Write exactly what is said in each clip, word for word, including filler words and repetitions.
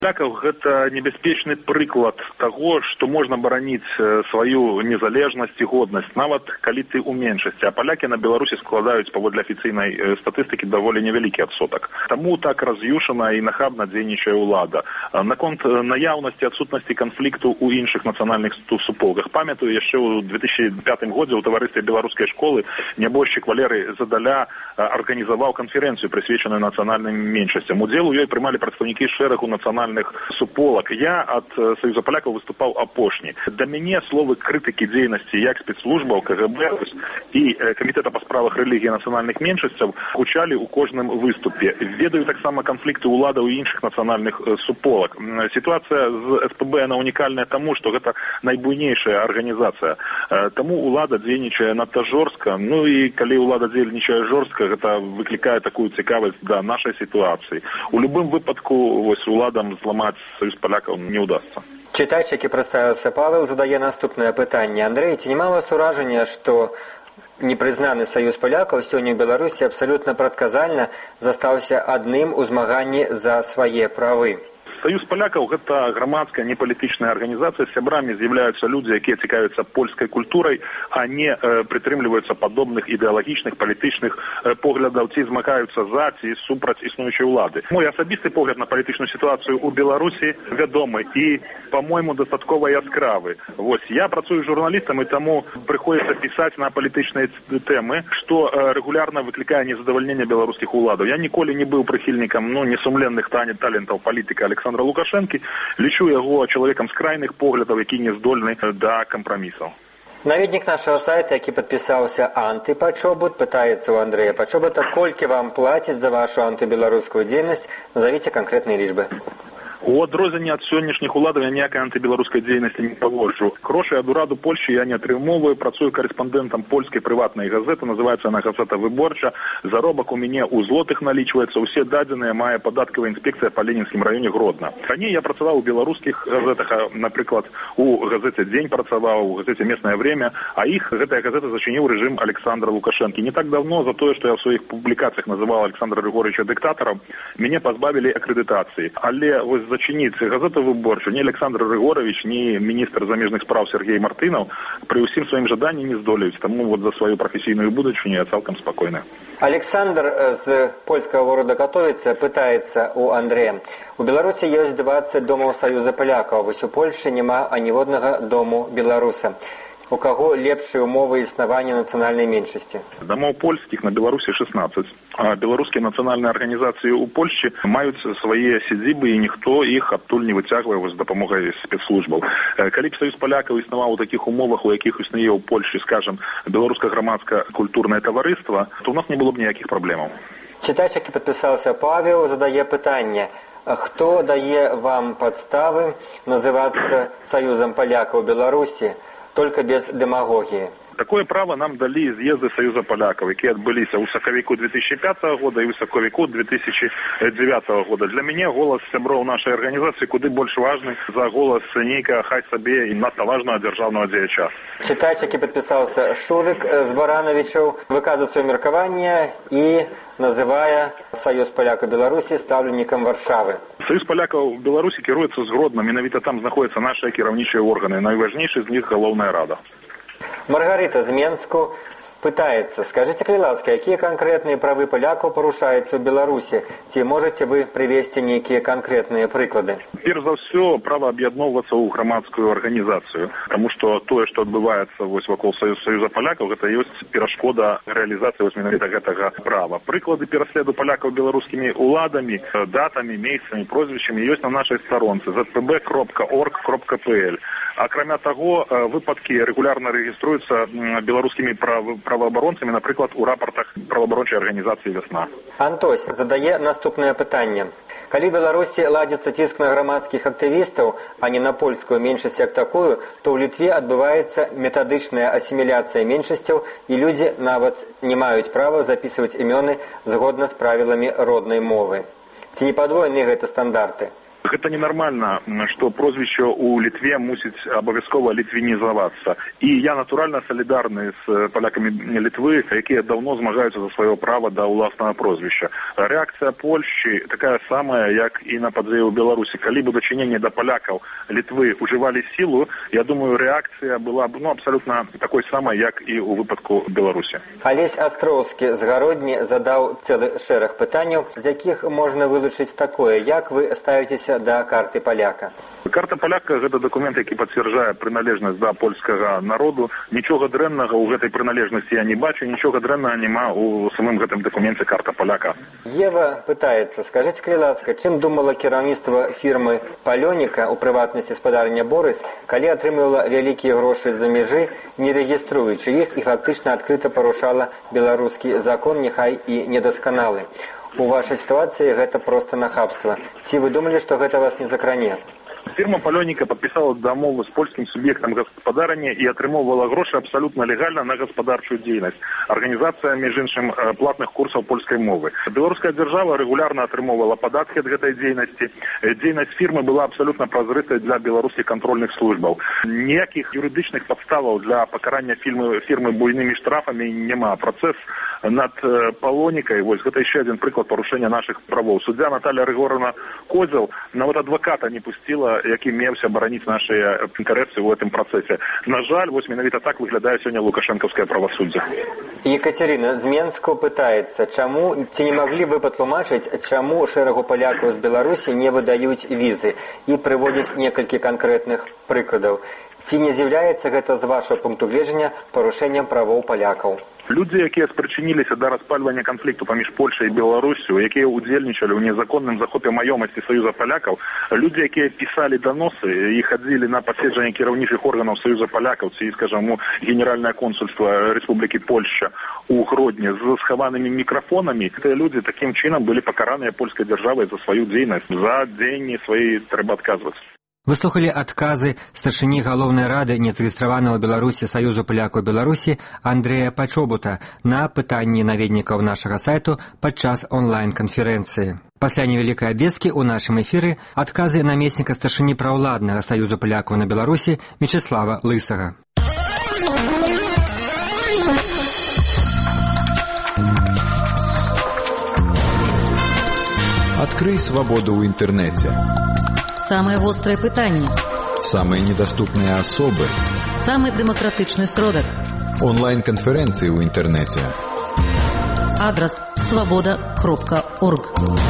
Палякаў гэта небяспечны прыклад таго, што можна бараніць сваю незалежнасць і годнасць, нават калі ты ў меншасці. А палякі на Беларусі складаюць паводле афіцыйнай статыстыкі даволі невялікі адсотак. Таму так раз'юшана і нахабна дзейнічае ўлада. Наконт наяўнасці адсутнасці канфлікту ў іншых нацыянальных суполках. Памятаю, яшчэ ў две тысячы пятым годзе ў таварыстве беларускай школы нябожчык Валерый Задаля арганізаваў канферэнцыю, прысвечаную нацыянальным меншасцям. Удзел у ёй прымалі прадстаўнікі шэрагу нацыянальных суполак. Я ад Саюза палякаў выступаў апошні. Да мяне словы крытыкі дзейнасці як спецслужбаў, КГБ і камітэта па справах рэлігіі і нацыянальных меншасцяў гучалі ў кожным выступе. Ведаю таксама канфлікты ўладаў і іншых нацыянальных суполак. Сітуацыя з СПБ яна унікальная таму, што гэта найбуйнейшая арганізацыя. Таму ўлада дзейнічае надта жорстка. Ну і калі ўлада дзейнічае жорстка, гэта выклікае такую цікавасць да нашай сітуацыі. У любым выпадку вось уладам зламаць Саюз палякаў не ўдасца. Чытач, які прадставіўся Павел, задае наступнае пытанне. Андрэй, ці няма вас уражання, што непрызнаны Саюз палякаў сёння ў Беларусі абсалютна прадказальна застаўся адным у змаганні за свае правы? Саюз палякаў гэта грамадская непалітычная арганізацыя, сябрамі з'яўляюцца людзі, якія цікавяцца польскай культурай, а не э, прытрымліваюцца падобных ідэалагічных палітычных э, поглядаў, ці змагаюцца за ці супраць існуючай улады. Мой асабісты погляд на палітычную сітуацыю ў Беларусі вядомы і, па-мойму, дастаткова яскравы. Вось, я працую журналістам, і таму прыходзіцца пісаць на палітычныя тэмы, што э, рэгулярна выклікае незадавальненне беларускіх уладаў. Я ніколі не быў прыхільнікам ну, несумленных талентаў палітыка Александра Лукашэнкі, лічу яго чалавекам з крайных поглядаў, які не здольны да кампрамісаў. Наведнік нашага сайта, які падпісаўся «Антыпачобут», пытаецца ў Андрэя Пачобута, колькі вам плацяць за вашу антыбеларускую дзейнасць, назовіце канкрэтныя лічбы. У адрозненне ад сённяшніх уладаў я ніякай антыбеларускай дзейнасці не паводжу. Грошай ад ураду Польшчы я не атрымоўваю, працую карэспандэнтам польскай прыватнай газеты, называецца она «Газета Выборча». Заробак у мяне ў злотых налічваецца, усе дадзеныя мае падаткавая інспекцыя па Ленінскім раёне Гродна. Раней я працаваў у беларускіх газетах, напрыклад, у газеце «Дзень» працаваў, у газеце «Местное время», а іх гэтая газета зачыніў рэжым Александра Лукашэнкі. Не так давно за тое, што я ў сваіх публікацыях называў Александра Григорьевича дыктатарам, мяне пазбавілі акрэдытацыі. Але вось зачыніць газету «Выборчу» ні Александр Григорович, ні міністр замежных спраў Сергей Мартынаў пры ўсім сваім жаданні не здолеюць. Таму вот за сваю прафесійную будучыню я цалкам спакойны. Александр з польскага города Катовіца пытаецца у Андрэя. У Беларусі ёсць дваццаць домаў Саюза палякаў, вось у Польшчы няма аніводнага дому беларуса. У каго лепшыя умовы існавання нацыянальнай меншасці? Дамоў польскіх на Беларусі шэснаццаць. А беларускія нацыянальныя арганізацыі ў Польшчы маюць свае сядзібы, і ніхто іх адтуль не выцягвае з дапамогай спецслужбаў. Калі б Саюз палякаў існаваў у такіх умовах, у якіх існуе ў Польшчы, скажам, беларускае грамадска-культурнае таварыства, то ў нас не было б ніякіх праблемаў. Чытач, які падпісаўся Павел, задае пытанне. Хто дае вам падставы называцца Саюзам палякаў Беларусі, только без демагогии? Такое право нам дали з'езды Саюза палякаў, якія адбыліся ў сакавіку две тысячи пятого года і ў сакавіку две тысячи девятого года. Для мяне голас сяброў нашай арганізацыі куды больш важны за голас нейкага хай сабе і надта важнага дзяржаўнага дзеяча. Чытач, які падпісаўся Шурык з Баранавічаў, выказвае сваё меркаванне і называе Саюз палякаў Беларусі стаўленнікам Варшавы. Саюз палякаў Беларусі кіруецца з Гродна, менавіта там знаходзяцца нашыя кіраўнічыя органы, найважнейшы з них галоўная рада. Маргарита з Менску пытаецца, скажите, калі ласка, якія канкрэтныя правы палякаў парушаюцца ў Беларусі? Ці можаце вы прывесці нейкія канкрэтныя прыклады? Перш за ўсё, права аб'ядноўвацца ў грамадскую арганізацыю, таму што тое, што адбываецца вось вакол Саюза палякаў, гэта ёсць перашкода рэалізацыі вось менавіта гэтага права. Прыклады пераследу палякаў беларускімі уладамі, датамі, месцамі, прозвішчамі ёсць на нашай старонцы зет пэ бэ кропка орг кропка пэ эль. Акрамя таго, выпадкі рэгулярна рэгіструюцца беларускімі праваабаронцамі, напрыклад, у рапартах праваабарончай арганізацыі «Вясна». Антось задае наступнае пытанне. Калі ў Беларусі ладзіцца ціск на грамадскіх актывістаў, а не на польскую меншасць як такую, то ў Літве адбываецца метадычная асіміляцыя меншасцяў, і людзі нават не маюць права запісваць імёны згодна з правіламі роднай мовы. Ці не падвойны гэта стандарты? Гэта ненармальна, што прозвішча ў Літве мусіць абавязкова літвінізавацца. І я натуральна салідарны з палякамі Літвы, якія даўно змагаюцца за сваё права да ўласнага прозвішча. Рэакцыя Польшчы такая самая, як і на падзеі ў Беларусі. Калі бы дачыненне да палякаў Літвы ўжывалі сілу, я думаю, рэакцыя была б ну, абсалютна такой самай, як і ў выпадку Беларусі. Алесь Астроўскі з Гародні задаў цэлы шэраг пытанняў, з якіх можна вылучыць такое, як вы ставіцеся да карты паляка. Карта паляка – гэта дакумент, які пацвярджае прыналежнасць да польскага народу. Нічога дрэннага ў гэтай прыналежнасці я не бачу, нічога дрэннага няма ў самым гэтым дакуменце карта паляка. Ева пытаецца, скажыце, калі ласка, чым думала кіраўніцтва фірмы «Палёніка», у прыватнасці спадарня Борыс, калі атрымлівала вялікія грошы з-за мяжы, не рэгіструючы іх і фактычна адкрыта парушала беларускі закон, няхай і недасканалы. У вашай сітуацыі гэта проста нахабства. Ці вы думалі, што гэта вас не закране? Фірма «Палёніка» падпісала дамову з польскім суб'ектам гаспадарання і атрымоўвала грошы абсалютна легальна на гаспадарчую дзейнасць. Арганізацыя, між іншым, платных курсаў польскай мовы. Беларуская дзяржава рэгулярна атрымоўвала падаткі ад гэтай дзейнасці. Дзейнасць фірмы была абсалютна празрытай для беларускіх кантрольных службаў. Ніякіх юрыдычных падставаў для пакарання фірмы, фірмы буйнымі штрафамі няма. Працэс над «Палёнікай», вось гэта яшчэ адзін прыклад парушэння нашых правоў. Суддзя Наталья Рыгоровна Козел нават адваката не пусціла, які меўся бараніць нашыя інтарэсы ў гэтым працэсе. На жаль, вось менавіта так выглядае сёння лукашэнкаўскае правасуддзе. Екатерина з Менску пытаецца, чаму, ці не маглі вы патлумачыць, чаму шэрагу палякаў з Беларусі не выдаюць візы, і прыводзіць некалькі канкрэтных прыкладаў. Ці не з'яўляецца гэта з вашага пункту гледжання парушэннем правоў палякаў? Людзі, якія спрычыніліся да распальвання канфлікту паміж Польшай і Беларусю, якія ўдзельнічалі ў незаконным захопе маёмасці Саюза палякаў, людзі, якія пісалі даносы і хадзілі на паседжанне кіраўнічых органаў Саюза палякаў, ці, скажам, у Генеральнае консульства Рэспублікі Польшча у Гродні з схаванымі мікрафонамі, гэтыя людзі такім чынам былі пакараныя польскай дзяржавай за сваю дзейнасць. За дзеянні свае трэба адказваць. Вы слухали адказы старшыні галоўнай рады незарэгістраванага ў Беларусі Саюзу палякаў Беларусі Андрэя Пачобута на пытанні наведнікаў нашага сайту падчас онлайн-канферэнцыі. Пасля невялікай абвесткі ў нашым эфіры адказы намесніка старшыні праўладнага Саюзу палякаў на Беларусі Мечыслава Лысага. Открый свободу ў інтэрнэце. Самые острые пытания. Самые недоступные особы. Самый демократичный сродок. Онлайн-конференции в интернете. Адрес свобода кропка орг.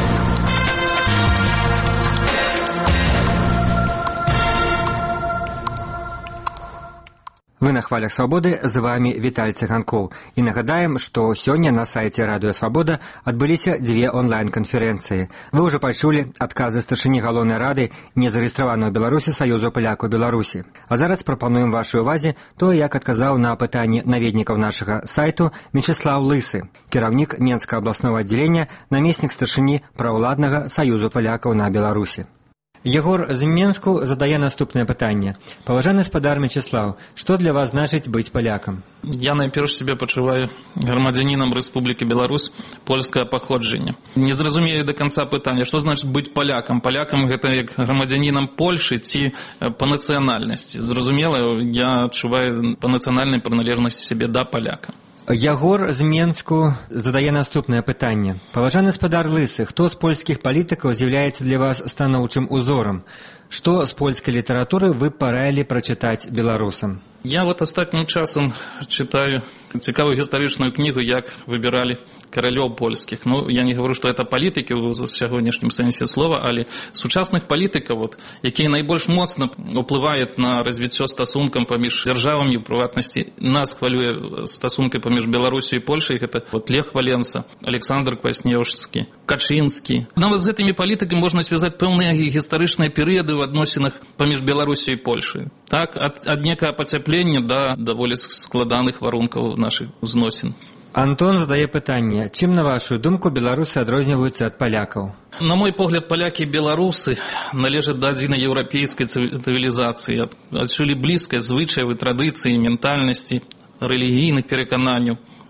Вы на хвалях свабоды, з вами Віталь Цыганкоў. І нагадаем, што сёння на сайце Радыё Свабода адбыліся дзве онлайн-канферэнцыі. Вы ўжо пачулі адказы старшыні галоўнай рады незарэгістраванага ў Беларусі Саюзу палякаў Беларусі. А зараз прапануем вашай увазе тое, як адказаў на пытанні наведнікаў нашага сайту Мечыслаў Лысы, кіраўнік Менскага абласнога аддзялення, намеснік старшыні праўладнага Саюзу палякаў на Беларусі. Егор з Менску задае наступнае пытанне. Паважаны спадар Мечыслаў, што для вас значыць быць палякам? Я найперш себе пачуваю грамадзянінам Рэспублікі Беларусь польскае паходжанне. Не зразумею до конца пытання, што значыць быць палякам? Палякам гэта як грамадзянінам Польшы ці па нацыянальнасці. Зразумела, я адчуваю па нацыянальнай прыналежнасці сябе да паляка. Ягор з Менску задае наступнае пытанне. Паважаны спадар Лысы, хто з польскіх палітыкаў з'яўляецца для вас станоўчым узорам? Што з польскай літаратуры вы параілі прачытаць беларусам? Я вот астатнім часам читаю цікавую гістарычную кнігу, як выбіралі каралёў польскіх. Ну, я не говорю, што это палітыкі ў сягонняшнім сэнсе слова, але сучасных палітыкаў, вот, якія найбольш моцна ўплываюць на развіццё стасункаў паміж дзяржавамі, у прыватнасці нас хвалюе стасункі паміж Беларусю і Польшай, гэта вот Лех Валенса, Александр Кваснеўскі, Качынскі. Нават з гэтымі палітыкамі можна звязаць пэўныя гістарычныя перыяды ў адносінах паміж Беларусю і Польшай. Так, ад, ад некага пацяплення да даволі складаных варункаў нашых узносін. Антон задае пытанне. Чым, на вашу думку, беларусы адрозніваюцца ад палякаў? На мой погляд, палякі і беларусы належаць да адзінай еўрапейскай цывілізацыі. Адсюль блізкай звычаевай традыцыі, ментальнасці, рэлігійных перакананняў.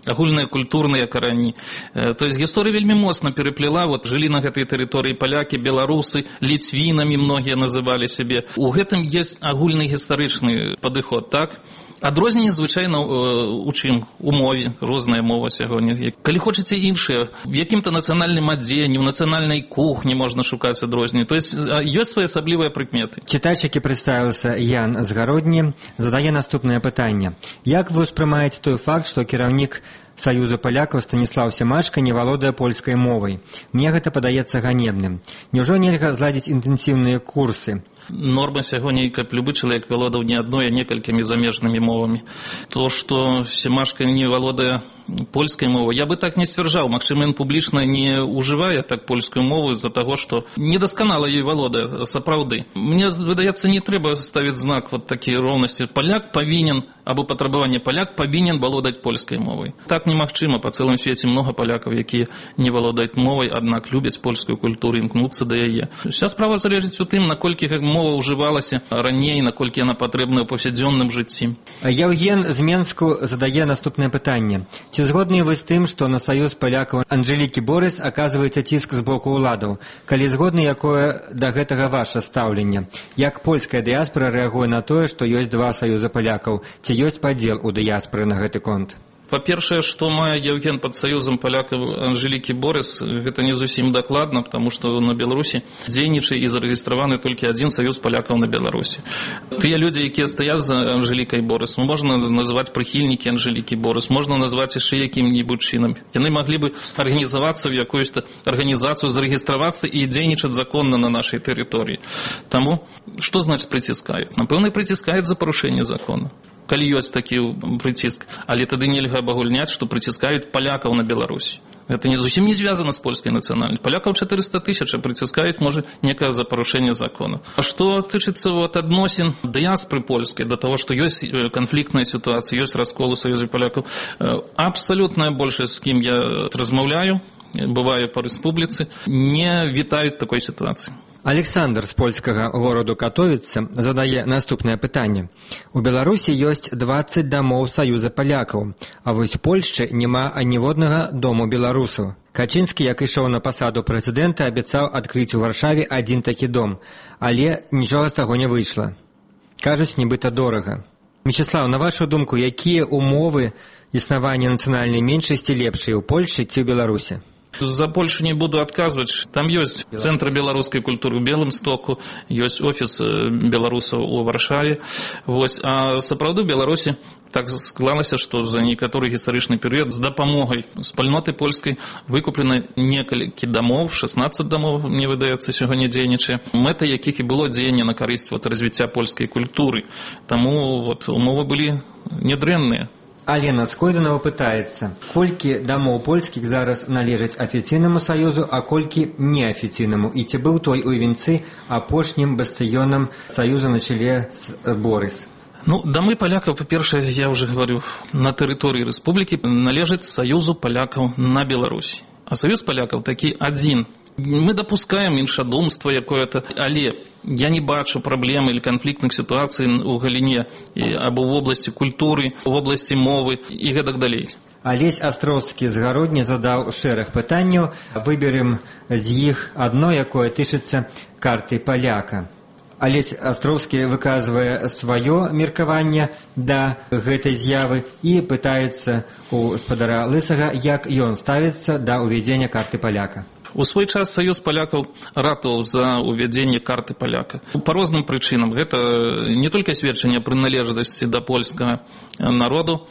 агульныя культурныя карані. То есть гісторыя вельмі моцна пераплела, вот жылі на гэтай тэрыторыі палякі, беларусы, ліцвінамі многія называлі сябе. У гэтым ёсць агульны гістарычны падыход, так? Адрозненне звычайна у чым? У мове, розная мова сягоння. Калі хочаце іншыя, в якім-то нацыянальным адзенні, в нацыянальнай кухні можна шукаць адрозненне. То есть ёсць своеасаблівыя прыкметы. Чытач, які прадставіўся Ян з Гародні, задае наступнае пытанне. Як вы ўспрымаеце той факт, што кіраўнік Саюзу палякаў Станіслаў Семашка не валодае польскай мовай? Мне гэта падаецца ганебным. Няўжо нельга зладзіць інтэнсіўныя курсы? Норма сягоння, каб любы чалавек валодаў не адной, а некалькімі замежнымі мовамі. То, што Семашка не валодае польскай мовы, я бы так не сцвярджаў. Магчыма, ён публічна не ўжывае так польскую мову з-за таго, што недасканала ёй валодае, сапраўды. Мне выдаецца, не трэба ставіць знак вот такі роўнасці. Паляк павінен, або патрабаванне паляк павінен валодаць польскай мовай. Так немагчыма. Па цэлым свеце многа палякаў, якія не валодаюць мовай, аднак любяць польскую культуру, імкнуцца да яе. Уся справа залежыць у тым, наколькі мова ўжывалася раней, наколькі яна патрэбна ў паўсядзённым жыцці. Яўген з Менску задае наступнае пытанне. Ці згодны вы з тым, што на саюз палякаў Анжэлікі Борыс аказваецца ціск з боку ўладаў? Калі згодны, якое да гэтага ваша стаўленне? Як польская дыяспора рэагуе на тое, што ёсць два саюза палякаў? Ці ёсць падзел у дыяспоры на гэты конт? Па-першае, што мае Яўген пад саюзам палякаў Анжэлікі Борыс, гэта не зусім дакладна, потому што на Беларусі дзейнічае і зарэгістраваны толькі адзін саюз палякаў на Беларусі. Тыя людзі, якія стаяць за Анжэлікай Борыс, можна называць прыхільнікі Анжэлікі Борыс, можна назваць яшчэ якім-небудзь чынам. Яны маглі бы арганізавацца ў якуюсь арганізацыю, зарэгістравацца і дзейнічаць законна на нашай тэрыторыі. Таму, што значыць прыціскаюць? Напэўна, прыціскаюць за парушэнне закона. Калі ёсць такі прыціск, але тады нельга абагульняць, што прыціскаюць палякаў на Беларусі. Гэта не зусім не звязана з польскай нацыянальнасцю. Палякаў чатырыста тысяч, а прыціскаюць, можа, некае за парушэнне закона. А што тычыцца вот адносін дыяспоры польскай да таго, што ёсць канфліктная сітуацыя, ёсць раскол у саюзе палякаў, абсалютная большасць, з кім я размаўляю, бываю па рэспубліцы, не вітаюць такой сітуацыі. Александр з польскага гораду Катовіца задае наступнае пытанне. У Беларусі ёсць дваццаць дамоў саюза палякаў, а вось у Польшчы няма аніводнага дому беларусаў. Качынскі, як ішоў на пасаду прэзідэнта, абяцаў адкрыць у Варшаве адзін такі дом, але нічога з таго не выйшла. Кажуць, нібыта дорага. Мечыслаў, на вашу думку, якія умовы існавання нацыянальнай меншасці лепшыя ў Польшчы ці ў Беларусі? За Польшу не буду адказваць. Там ёсць цэнтр беларускай культуры ў Белымстоку, ёсць офіс беларусаў у Варшаве. Вось. А сапраўды ў Беларусі так склалася, што за некаторы гістарычны перыяд з дапамогай спальноты польскай выкуплена некалькі дамоў, шаснаццаць дамоў, мне выдаецца, сягоння дзейнічае, мэта якіх і было дзеянне на карысць вот, развіцця польскай культуры. Таму вот, умовы былі нядрэнныя. Алена Скойданова пытаецца, колькі дамоў польскіх зараз належаць афіцыйнаму саюзу, а колькі неафіцыйнаму, і ці быў той у вінцы апошнім бастыёнам саюза на чале з Борыс? Ну, дамы палякаў, па-першае, я ўжо говорю, на тэрыторыі рэспублікі належаць саюзу палякаў на Беларусі. А саюз палякаў такі адзін. Мы дапускаем іншадумства якое-то, але я не бачу праблем или канфліктных сітуацый у галіне або в обласці культуры, в обласці мовы і гэтак далей. Алесь Астроўскі з Гародні задаў шэраг пытанняў. Выберем з іх адно, якое тычыцца карты паляка. Алесь Астроўскі выказвае сваё меркаванне да гэтай з'явы і пытаецца у спадара Лысага, як ён ставіцца да ўвядзення карты паляка. У свой час саюз палякаў ратаваў за ўвядзенне карты паляка. Па розным прычынам. Гэта не толькі сведчанне прыналежнасці да польскага народу,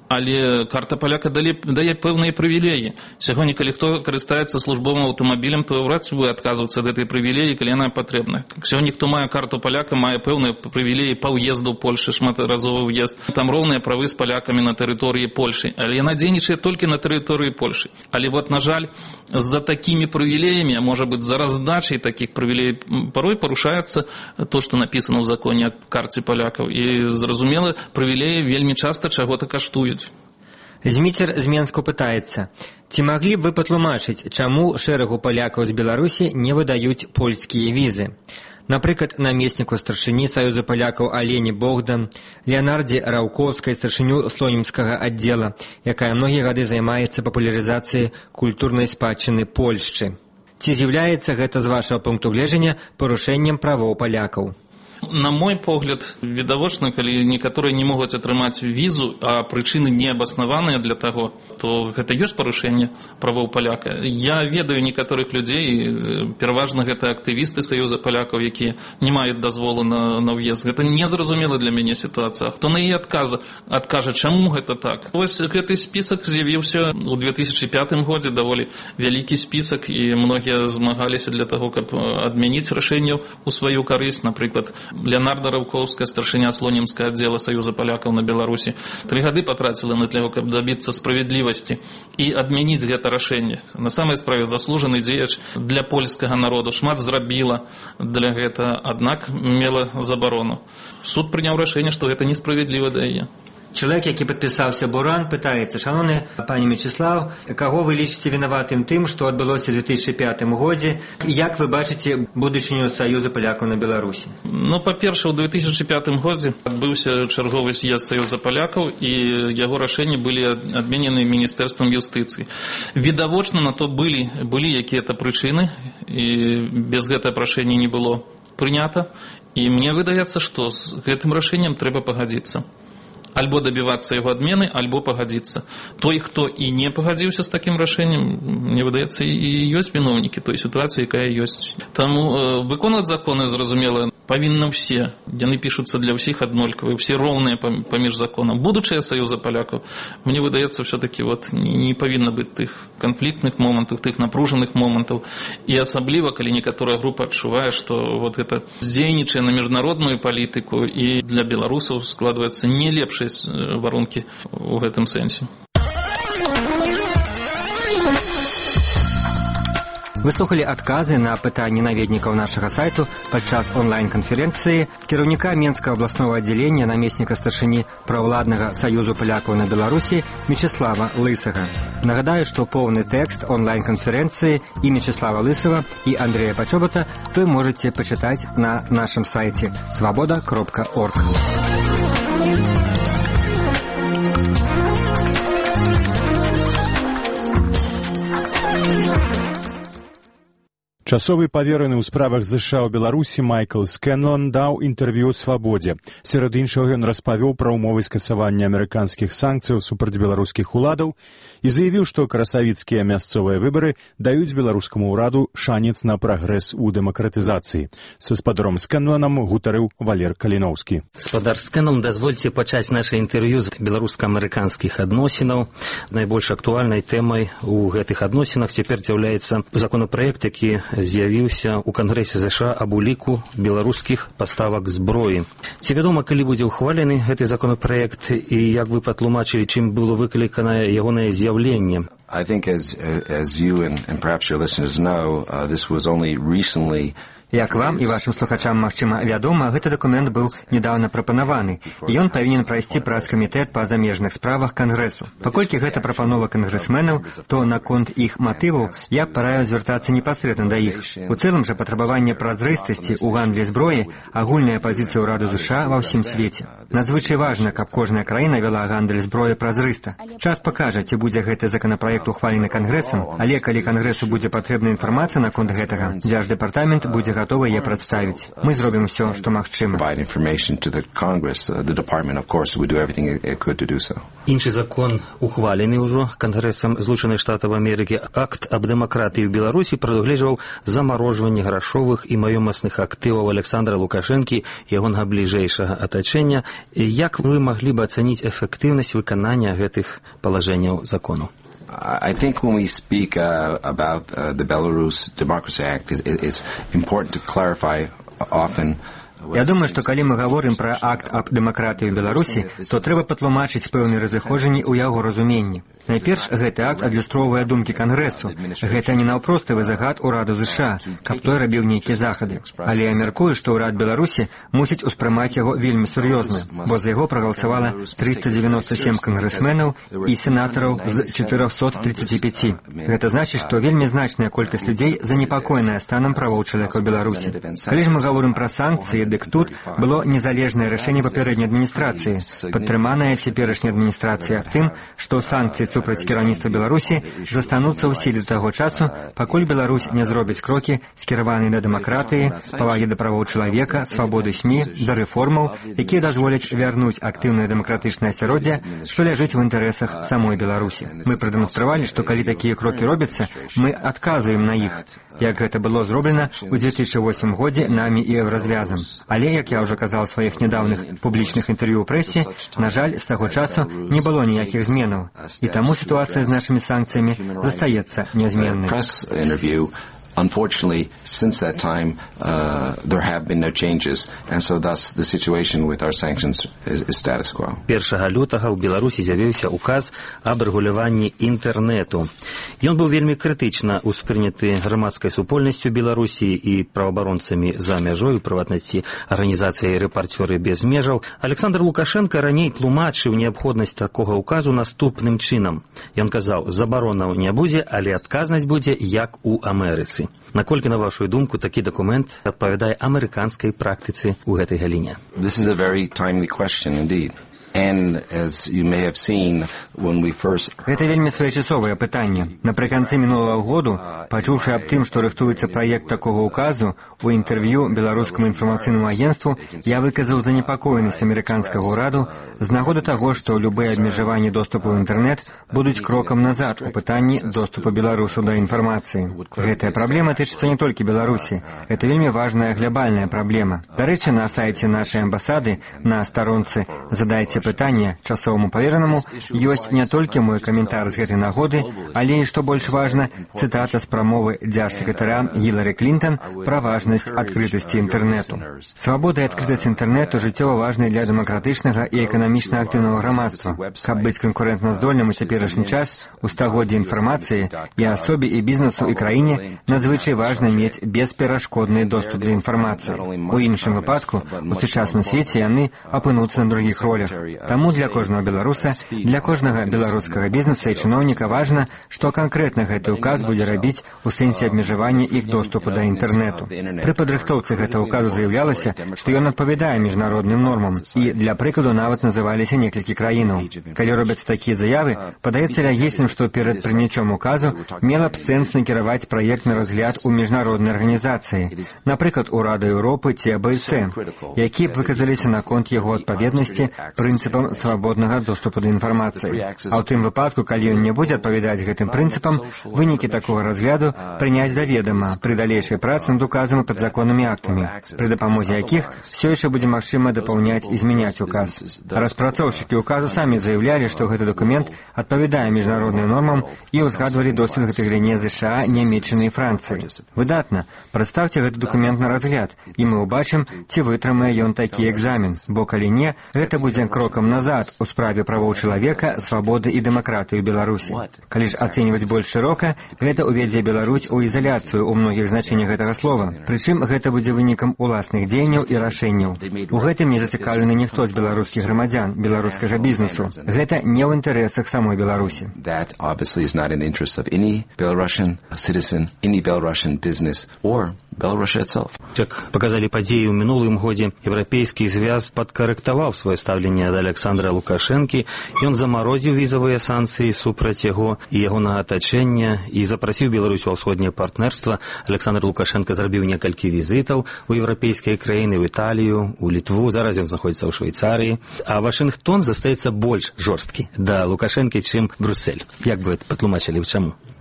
але карта паляка дае пэўныя прывілеі. Сягоння, калі хто карыстаецца службовым аўтамабілем, то вряд ці будзе адказвацца ад гэтай прывілеі, калі яна патрэбна. Сягоння, хто мае карту паляка, мае пэўныя прывілеі па ўезду ў Польшы, шматразовы ўезд. Там роўныя правы з палякамі на тэрыторыі Польшы, але яна дзейнічае толькі на тэрыторыі Польшы. Але вот, на жаль, з-за такімі прывілеямі, а можа быць, за раздачай такіх прывілеяў, парой парушаецца то, што напісана ў законе аб карце палякаў. І, зразумела, прывілеі вельмі часта чаго-то каштуюць. Зміцер з Менску пытаецца, ці маглі б вы патлумачыць, чаму шэрагу палякаў з Беларусі не выдаюць польскія візы? Напрыклад, намесніку старшыні Саюза палякаў Алені Богдан, Леанардзе Раўкоўскай, старшыню слонімскага аддзела, якая многія гады займаецца папулярызацыяй культурнай спадчыны Польшчы. Ці з'яўляецца гэта, з вашага пункту гледжання, парушэннем правоў палякаў? На мой погляд, відавочна, калі некаторыя не могуць атрымаць візу, а прычыны неабаснаваныя для таго, то гэта ёсць парушэнне правоў паляка. Я ведаю некаторых людзей, пераважна гэта актывісты Саюза палякаў, якія не маюць дазволу на, на ўезд. Гэта незразумела для мяне сітуацыя. Хто на яе адказа, адкажа, чаму гэта так? Вось гэты спісак з'явіўся ў две тысячы пятым годзе, даволі вялікі спісак, і многія змагаліся для таго, каб адмяніць рашэнне ў сваю карысць, напрыклад, Леонарда Раўкоўская, старшыня слонімскага аддзела Саюза палякаў на Беларусі, тры гады патраціла на таго, каб дабіцца справядлівасці і адмяніць гэта рашэнне. На самай справе заслужаны дзеяч для польскага народу, шмат зрабіла для гэта, аднак мела забарону. Суд прыняў рашэнне, што гэта несправядліва да яе. Чалавек, які падпісаўся Буран, пытаецца: шановны пане Мечыслаў, каго вы лічыце вінаватым тым, што адбылося ў две тысячы пятым годзе, і як вы бачыце будучыню Саюза палякаў на Беларусі? Ну, па-першае, у две тысячы пятым годзе адбыўся чарговы з'езд Саюза палякаў, і яго рашэнні былі адменены міністэрствам юстыцыі. Відавочна, на то былі, былі якія-то прычыны, і без гэтага рашэння не было прынята, і мне выдаецца, што з гэтым рашэннем трэба пагадзіцца. Альбо дабівацца яго адмены, альбо пагадзіцца. Той, хто і не пагадзіўся з такім рашэннем, мне выдаецца, і ёсць віноўнікі той сітуацыі, якая ёсць. Таму э, выконваць законы, зразумела, павінны ўсе. Яны пішуцца для ўсіх аднолькавыя, ўсе роўныя паміж законам. Будучыя Саюза палякаў, мне выдаецца, все-таки вот не павінна быць тых канфліктных момантаў, тых напружаных момантаў. І асабліва, калі некаторая група адчувае, што вот гэта здзейнічае на міжнародную палітыку, і для беларусаў складваецца не лепш варункі ў гэтым сэнсе. Вы слухалі адказы на пытанні наведнікаў нашага сайту падчас онлайн-канферэнцыі кіраўніка Менскага абласнога аддзялення, намесніка старшыні праўладнага Саюзу палякаў на Беларусі Мечыслава Лысага. Нагадаю, што поўны тэкст онлайн-канферэнцыі і Мечыслава Лысава, і Андрэя Пачобота вы можаце пачытаць на нашым сайце свабода кропка орг. Часовы павераны ў справах ЗША ў Беларусі Майкл Скэнлон даў інтэрв'ю «Свабодзе». Сярод іншага ён распавёў пра ўмовы скасавання амерыканскіх санкцыяў супраць беларускіх уладаў і заявіў, што красавіцкія мясцовыя выбары даюць беларускаму ўраду шанец на прагрэс у дэмакратызацыі. Са спадаром Скэнлонам гутарыў Валер Каліноўскі. Спадар Скэнлон, дазвольце пачаць наше інтэрв'ю з беларуска-амерыканскіх адносінаў. Найбольш актуальнай тэмай у гэтых адносінах цяпер з'яўляецца законапраект, які з'явіўся ў Кангрэсе ЗША аб уліку беларускіх паставак зброі. Ці вядома, калі будзе ўхвалены гэты законапраект, і як вы патлумачылі, чым было выкліканае ягонае з'яўленне? I think as as you and, and perhaps your listeners know, uh, this was only recently. Як вам і вашым слухачам, магчыма, вядома, гэты дакумент быў недаўна прапанаваны, і ён павінен прайсці праз камітэт па замежных справах Кангрэсу. Паколькі гэта прапанова кангрэсменаў, то наконт іх матываў я б параіў звяртацца непасрэдна да іх. У цэлым жа патрабаванне празрыстасці ў гандлі зброі – агульная пазіцыя ўраду ЗША ва ўсім свеце. Надзвычай важна, каб кожная краіна вяла гандаль зброі празрыста. Час пакажа, ці будзе гэты законапраект ухвалены Кангрэсам, але калі Кангрэсу будзе патрэбна інфармацыя наконт гэтага, Дзярждэпартамент будзе готовы яе прадставіць. Мы зробім усё, што магчыма. Іншы закон ухвалены ўжо Кангрэсам Злучаных Штатаў Амерыкі. Акт аб дэмакратыі ў Беларусі прадугледжваў замарожванне грашовых і маёмасных актываў Александра Лукашэнкі і ягонага бліжэйшага атачэння. Як вы маглі б ацаніць эфектыўнасць выканання гэтых палажэнняў закону? I think when we speak uh, about uh, the Belarus Democracy Act, it's, it's important to clarify often Я думаю, што калі мы гаворым пра акт аб дэмакратыі ў Беларусі, то трэба патлумачыць пэўныя разыходжанні ў яго разуменні. Найперш, гэты акт адлюстроўвае думкі Кангрэсу. Гэта не наўпроставы загад ураду ЗША, каб той рабіў нейкія захады. Але я мяркую, што ўрад Беларусі мусіць успрымаць яго вельмі сур'ёзна, бо за яго прагаласавала трыста дзевяносто сем кангрэсменаў і сенатараў з чатырохсот тридцати пяти. Гэта значыць, што вельмі значная колькасць людзей занепакоеная станам правоў чалавека ў Беларусі. Калі ж мы гаворым пра санкцыі, дык тут было незалежнае рашэнне папярэдняй адміністрацыі, падтрыманае цяперашняй адміністрацыяй аб тым, што санкцыі супраць кіраўніцтва Беларусі застануцца ў сіле таго часу, пакуль Беларусь не зробіць крокі, скіраваныя да дэмакратыі, павагі да правоў чалавека, свабоды СМІ, да рэформаў, якія дазволяць вярнуць актыўнае дэмакратычнае асяроддзе, што ляжыць у інтарэсах самой Беларусі. Мы прадэманстравалі, што калі такія крокі робяцца, мы адказваем на іх, як гэта было зроблена ў две тысячи восьмым годзе намі і Еўразвязам. Але, як я ўжо казаў у сваіх нядаўных публічных інтэрв'ю ў прэсе, на жаль, з таго часу не было ніякіх зменаў. І таму сітуацыя з нашымі санкцыямі застаецца нязменнай. Unfortunately, since that time, uh, there have been no changes, and so thus the situation with our sanctions is, is status quo. першага лютага ў Беларусі з'явіўся указ аб рэгуляванні інтэрнэту. Ён быў вельмі крытычна ўспрыняты грамадскай супольнасцю Беларусі і праваабаронцамі за мяжой, у прыватнасці арганізацыяй «Рэпарцёры без межаў». Александр Лукашенко раней тлумачыў неабходнасць такога указу наступным чынам. Ён казаў, забаронаў не будзе, але адказнасць будзе як у Амерыцы. Наколькі, на вашу думку, такі дакумент адпавядае амерыканскай практыцы ў гэтай галіне? This is a very timely question indeed. And as you may have seen when we first... Гэта вельмі своечасовае пытанне. Напрыканцы мінулага году, пачуўшы аб тым, што рыхтуецца праект такога указу, у інтэрв'ю беларускаму інфармацыйнаму агенцтву я выказаў занепакоенасць амерыканскага ўраду з нагоды таго, што любыя абмежаванні доступу ў інтэрнэт будуць крокам назад у пытанні доступу беларусаў да інфармацыі. Гэтая праблема тычыцца не толькі Беларусі. Гэта вельмі важная глобальная праблема. Дарэчы, на сайце нашай амбасады на старонцы «Задайце пытанне часоваму паверанаму» ёсць не толькі мой каментар з гэтай нагоды, але і, што больш важна, цытата з прамовы дзяржсекратара Гілары Клінтон пра важнасць адкрытасці інтэрнэту. Свабода і адкрытасць інтэрнэту жыццёва важныя для дэмакратычнага і эканамічна актыўнага грамадства. Каб быць канкурэнтназдольным у цяперашні час, у стагоддзі інфармацыі, і асобе, і бізнесу, і краіне надзвычай важна мець бесперашкодны доступ да інфармацыі. У іншым выпадку, у сучасным свеце яны апынуцца на другіх ролях. Таму для кожнага беларуса, для кожнага беларускага бізнеса і чыноўніка важна, што канкрэтна гэты ўказ будзе рабіць у сэнсе абмежавання іх доступу да інтэрнэту. Пры падрыхтоўцы гэтага ўказу заяўлялася, што ён адпавядае міжнародным нормам, і для прыкладу нават называліся некалькі краінаў. Калі робяць такія заявы, падаецца лягісным, што перад прыняццём указу мела б сэнс накіраваць праект на разгляд у міжнароднай арганізацыі, напрыклад, у Рады Еўропы ці А Б С, якія б выказаліся наконт яго адпаведнасці прынцыпам свабоднага доступу да інфармацыі. А ў тым выпадку, калі ён не будзе адпавядаць гэтым прынцыпам, вынікі такога разгляду прыняць да ведама пры далейшай працы над указам і падзаконнымі актамі, пры дапамозе якіх все яшчэ будзе магчыма дапаўняць і змяняць указ. Распрацоўшчыкі указу самі заявлялі, што гэты дакумент адпавядае міжнародным нормам і ўзгадвалі досвед гэтай галіне ЗША, Нямецчыны і Францыі. Выдатна. Прадставце гэты дакумент на разгляд, і мы ўбачым, ці вытрымае ён такі экзамен, бо калі не, гэта будзе крокам назад у справе правоў чалавека, свабоды і дэмакратыі ў Беларусі. Калі ж ацэньваць больш шырока, гэта ўведзе Беларусь у ізаляцыю ў многіх значэннях гэтага слова. Прычым гэта будзе вынікам уласных дзеянняў і рашэнняў. У гэтым не зацікаўлены ніхто з беларускіх грамадзян, беларускага бізнесу. Гэта не ў інтарэсах самой Беларусі. That obviously is not in the interest of any Belarusian citizen, any Belarusian business or Беларусь itself. Як показалі падзеі ў мінулым годзе, Еўрапейскі звяз падкарэктаваў сваё стаўленне да Александра Лукашэнкі, ён замарозіў візавыя санкцыі супраць яго і ягонага атачэння і запрасіў Беларусь ва ўсходняе партнерства. Александр Лукашенко зрабіў некалькі візітаў у еўрапейскія краіны, ў Італію, у Літву, зараз ён знаходзіцца ў Швейцарыі, а Вашынгтон застаецца больш жорсткі да Лукашэнкі, чым Брюссель. Як бы вы патлумачылі, чаму?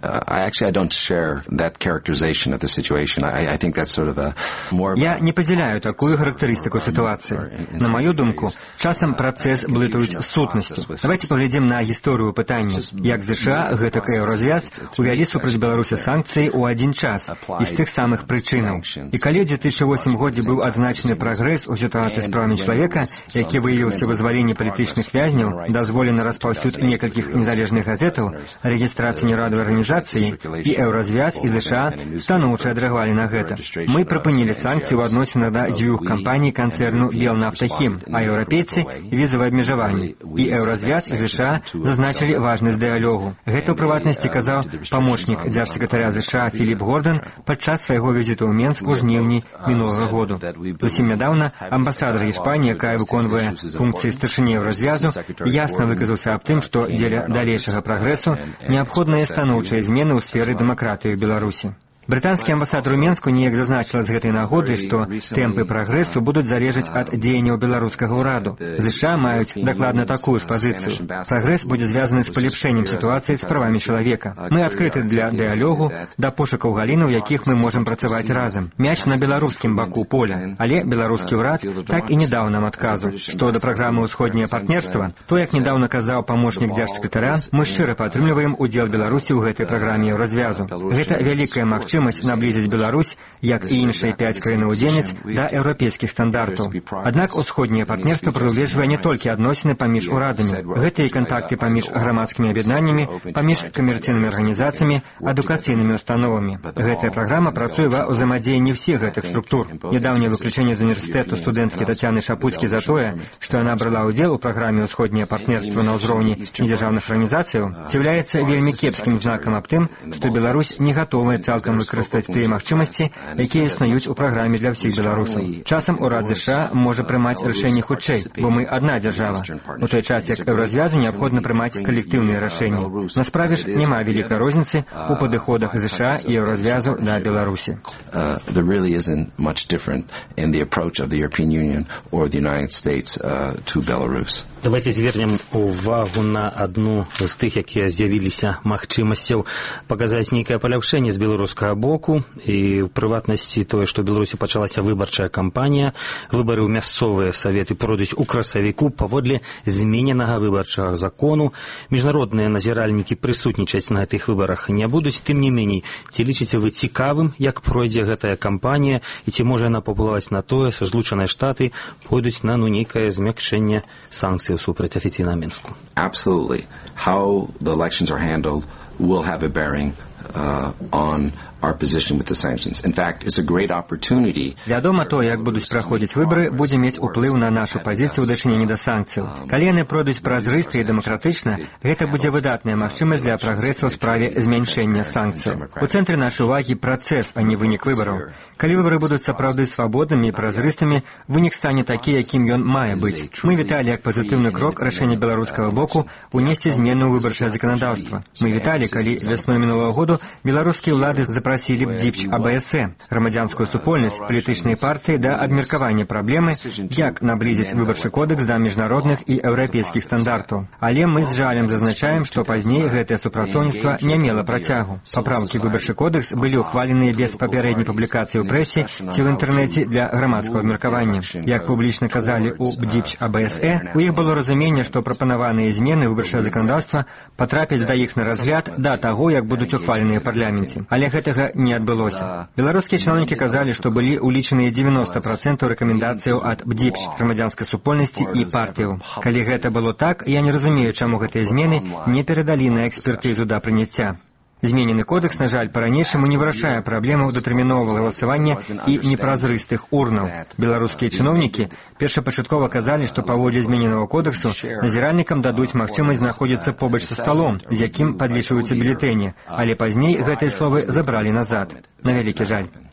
I actually I don't share that characterization of the situation. I, I think that's sort of a more. Я не падзяляю такую характарыстыку сітуацыі. На маю думку, часам працэс блытаюць з сутнасцю. Давайте паглядзім на гісторыю пытання. Як ЗША, гэтак і Еўразвяз увялі супраць Беларусі санкцыі ў адзін час і з тых самых прычынаў. І калі ў две тысячы восьмым годзе быў адзначаны прагрэс у сітуацыі з правамі чалавека, які выявіўся вызваленне палітычных вязняў, дазволены распаўсюд некалькіх незалежных газетаў, рэгістрацыя нерадавай арганізацыі, і Еўразвяз, і ЗША станоўча адрэагавалі на гэта. Мы прыпынілі санкцыі ў адносінах да дзвюх кампаній канцэрну «Белнафтахім», а еўрапейцы – візавыя абмежаванні. І Еўразвяз, і ЗША зазначылі важнасць дыялогу. Гэта ў прыватнасці казаў памочнік дзяржсакратаря ЗША Філіп Гордан падчас свайго візіту ў Менск у жніўні мінулага году. Зусім нядаўна амбасадар Іспаніі, якая выконвае функцыі старшыні Еўразвязу, ясна выказаўся аб тым, што дзеля далейшага прагрэсу неабходныя станоўчыя змены ў сферы дэмакратыі ў Беларусі. Брытанскі амбасадар у Менску неяк зазначыла з гэтай нагоды, што тэмпы прагрэсу будуць залежаць ад дзеянняў беларускага ўраду. ЗША маюць дакладна такую ж пазіцыю. Прагрэс будзе звязаны з палепшэннем сітуацыі з правамі чалавека. Мы адкрыты для дыялогу, да пошукаў галін, у якіх мы можам працаваць разам. Мяч на беларускім баку поля, але беларускі ўрад так і не даў нам адказу. Што да праграмы «Усходняе партнерства», то, як недаўна казаў памочнік дзяржсакратаря, мы шчыра падтрымліваем удзел Беларусі ў гэтай праграме Еўразвязу. Гэта вялікая магчымасць наблизить Беларусь, як і іншыя пяць краін-удзельніц, да еўрапейскіх стандартаў. Аднак усходняе партнерства прадугледжвае не толькі адносіны паміж урадамі. Гэта і кантакты паміж грамадскімі аб'яднаннямі, паміж камерцыйнымі арганізацыямі, адукацыйнымі установамі. Гэтая праграма працуе ва ўзаемадзеянні ўсіх гэтых структур. Нядаўняе выключэнне з універсітэту студэнткі Тацяны Шапуцкі за тое, што яна брала ўдзел у праграме «Усходняе партнерства» на ўзроўні недзяржаўных арганізацыяў, з'яўляецца вельмі кепскім знакам аб тым, што Беларусь не гатовая цалкам выкарыстаць тыя магчымасці, якія існуюць у праграме для ўсіх беларусаў. Часам урад ЗША можа прымаць рашэнні хутчэй, бо мы адна дзяржава. У той час, як Еўразвязу неабходна прымаць калектыўныя рашэнні. На справе ж няма вялікай розніцы ў падыходах ЗША і Еўразвязу да Беларусі. Uh, there really isn't much different in the approach of the European Union or the United States uh, to Belarus. Давайте звернем увагу на адну з тых, якія з'явіліся магчымасцяў паказаць нейкае паляпшэнне з беларускага боку, і ў прыватнасці тое, што ў Беларусі пачалася выбарчая кампанія, выбары ў мясцовыя саветы пройдуць у красавіку паводле змененага выбарчага закону. Міжнародныя назіральнікі прысутнічаць на гэтых выбарах не будуць, тым не меней, ці лічыце вы цікавым, як пройдзе гэтая кампанія, і ці можа яна паўплываць на тое, што Злучаныя Штаты пойдуць на ну нейкае змякчэнне санкцый супраць афіцыйнага Мінску? Absolutely. How the elections are handled will have a bearing uh, on our position with the sanctions. In fact, it's a great opportunity. Вядома, то, як будуць праходзіць выбары, будзе мець уплыў на нашу пазіцыю ў дачыненні да санкцыяў. Калі яны пройдуць празрыста і дэмакратычна, гэта будзе выдатная магчымасць для прагрэсу ў справе змяншэння санкцыяў. У цэнтры нашай увагі працэс, а не вынік выбараў. Калі выбары будуць сапраўды свабоднымі і празрыстымі, вынік стане такі, якім ён мае быць. Мы віталі як пазітыўны крок рашэння беларускага боку унесці змены ў выбарчае заканадаўства. Мы віталі, калі вясной мінулага году беларускія ўлады запрасілі прасілі б ДЗІПЧ АБС, грамадзянскую супольнасць, палітычныя партыі да абмеркавання праблемы, як наблізіць выбарчы кодэкс да міжнародных і еўрапейскіх стандартаў. Але мы з жалем зазначаем, што пазней гэтае супрацоўніцтва не мела працягу. Папраўкі ў выбарчы кодэкс былі ўхваленыя без папярэдняй публікацыі ў прэсе ці ў інтэрнэце для грамадскага абмеркавання. Як публічна казалі ў ДЗІПЧ АБС, у іх было разуменне, што прапанаваныя змены ў выбарчае заканадаўства патрапяць да іх на разгляд да таго, як будуць ухваленыя ў парламенце. Але гэтага не адбылося. Беларускія чыноўнікі казалі, што былі ўлічаныя дзевяноста працэнтаў рэкамендацыяў ад ДЗІПЧ, грамадзянскай супольнасці і партыяў. Калі гэта было так, я не разумею, чаму гэтыя змены не перадалі на экспертызу да прыняцця. Зменены кодекс, на жаль, па-ранейшаму не вырашае праблему датэрміновага галасавання і непразрыстых урнаў. Беларускія чыноўнікі першапачаткова казалі, што паводле змененага кодексу назіральнікам дадуць магчымасць знаходзіцца побач са сталом, з якім падлічваюцца бюлетэні, але пазней гэтыя словы забралі назад. На вялікі жаль.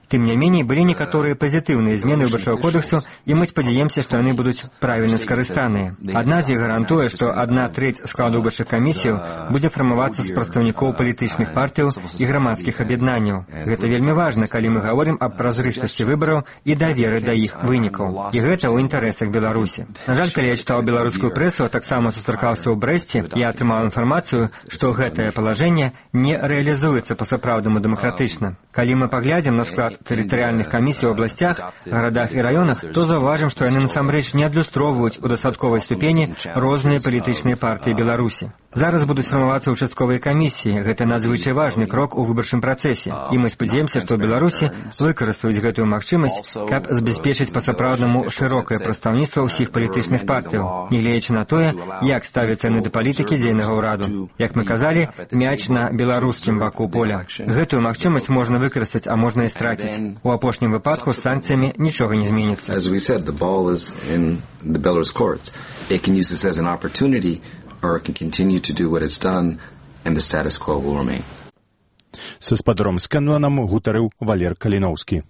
Тым не меней, былі некаторыя пазітыўныя змены выбарчага кодексу, і мы спадзяемся, што яны будуць правільна скарыстаныя. Адна з іх гарантуе, што адна трэць складу выбарчых камісіяў будзе фармавацца з прадстаўнікоў палітычных партыяў і грамадскіх аб'яднанняў. Гэта вельмі важна, калі мы гаворым аб празрыстасці выбараў і даверы да іх вынікаў. І гэта ў інтарэсах Беларусі. На жаль, калі я чытаў беларускую прэсу, а таксама сустракаўся ў Брэсце, я атрымаў інфармацыю, што гэтае палажэнне не рэалізуецца па-сапраўднаму дэмакратычна. Калі мы паглядзім на склад тэрытарыяльных камісій у абласцях, гарадах і раёнах, то заўважым, што яны насамрэч не адлюстроўваюць у дастатковай ступені розныя палітычныя партыі Беларусі. Зараз будуць фармавацца ўчастковыя камісіі. Гэта надзвычай важны крок у выбарчым працэсе. І мы спадзяемся, што Беларусі выкарыстаюць гэтую магчымасць, каб забяспечыць па-сапраўднаму шырокае прадстаўніцтва ўсіх палітычных партыяў, нягледзячы на тое, як ставяцца яны да палітыкі дзейнага ўраду. Як мы казалі, мяч на беларускім баку поля. Гэтую магчымасць можна выкарыстаць, а можна і страціць. У апошнім выпадку з санкцыямі нічога не зменіцца. As we said, the ball is in the Belarus courts. It can use this as an opportunity or it can continue to do what it's done and the status quo will remain. Са спадаром Скэнланам гутарыў Валер Каліноўскі.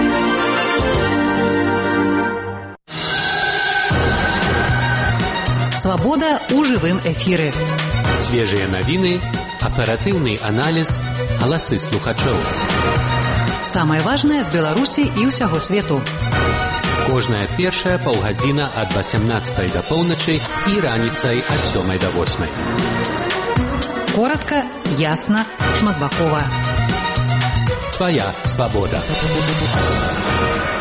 Свабода ў жывым эфіры. Свежыя навіны, аператыўны аналіз, галасы слухачоў. Самае важнае з Беларусі і ўсяго свету. Кожная першая паўгадзіна ад васямнаццатай да поўначы і раніцай ад сёмай да восьмай. Коротка, ясна, шматбакова. Твоя свабода.